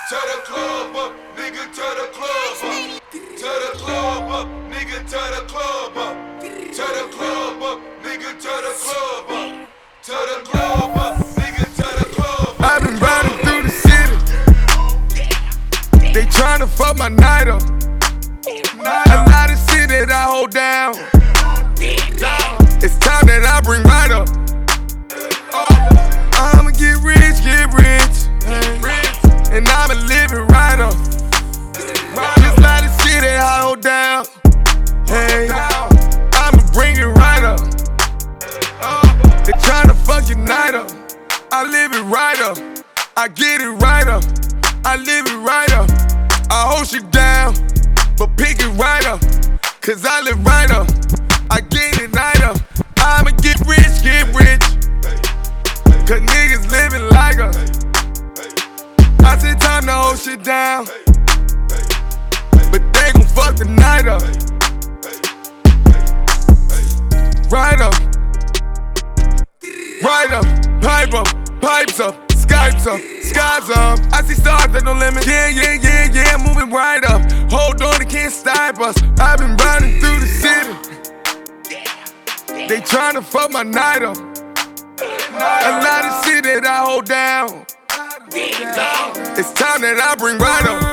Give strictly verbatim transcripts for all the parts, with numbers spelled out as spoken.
Turn the club up, nigga, turn the club up. Turn the club up, nigga, turn the club up. Turn the club up, nigga, turn the club up. Turn the club up, nigga, turn the club up. I've been riding through the city. They tryna fuck my night up. A lot of shit that I hold down. It's time that I bring right up. I'ma get rich, get rich. And I'ma live it right up. Just a lot of shit that I hold down. Hey, I'ma bring it right up. They tryna fuck your night up. I live it right up. I get it right up. I live it right up. I hold shit down, but pick it right up. Cause I live right up. I get it right up. I'ma get rich, get rich. Cause niggas living like us. I said time to hold shit down, but they gon' fuck the night up. Right up. Right up. Pipe up. Pipes up. Skypes up, skies up. I see stars that no limit. Yeah, yeah, yeah, yeah, moving right up. Hold on, they can't stop us. I've been riding through the city. They tryna fuck my night up. A lot of shit that I hold down. It's time that I bring right up.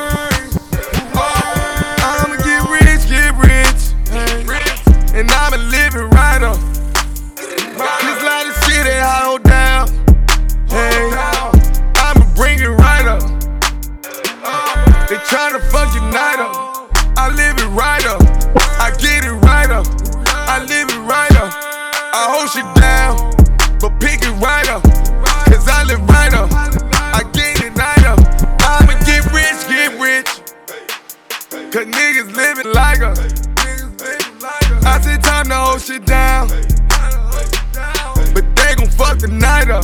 I'ma get rich, get rich. And I'ma live it right up. There's a lot of shit that I hold down. Hey, I'ma bring it right up. They tryna fuck your night up. I live it right up. I get it right up. I live it right up. I hold shit down, but pick it right up. Cause I live right up. I get it right up. I'ma get rich, get rich. Cause niggas living like us. I said time to hold shit down, but they gon' fuck the night up.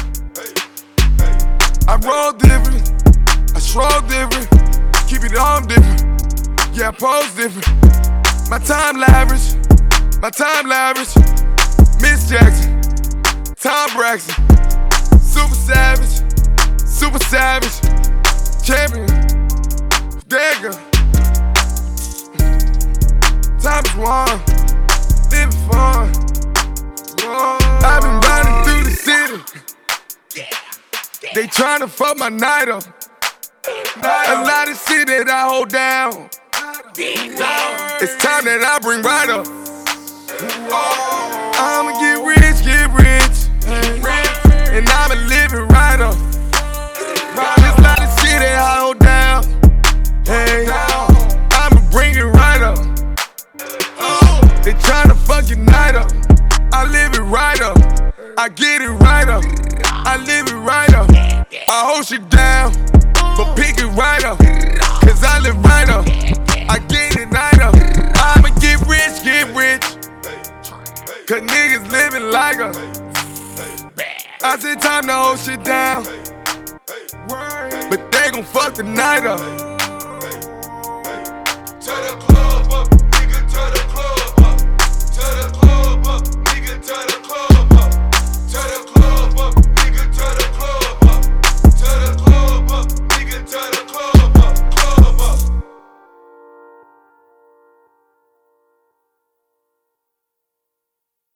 I roll different, I stroll different, keep it on different, yeah I pose different. My time lavish, my time lavish. Miss Jackson, Tom Braxton, super savage, super savage, champion, Dagger. Time is one, living fun. I've been riding through the city. They tryna fuck my night up. A lot of shit that I hold down. It's time that I bring right up. I'ma get rich, get rich. And I'ma live it right up. There's a lot of shit that I hold down. Hey, I'ma bring it right up. They tryna fuck your night up. I live it right up. I get it right up. I live it right up. I hold shit down, but pick it right up. Cause I live right up. I get it right up. I'ma get rich, get rich. Cause niggas living like us. I said time to hold shit down, but they gon' fuck the night up.